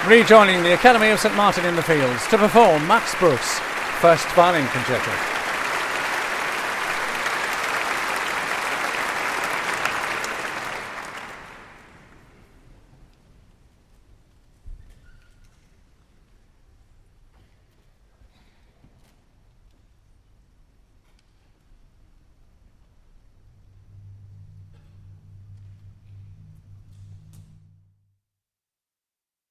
Rejoining the Academy of St Martin in the Fields to perform Max Bruch's first violin concerto.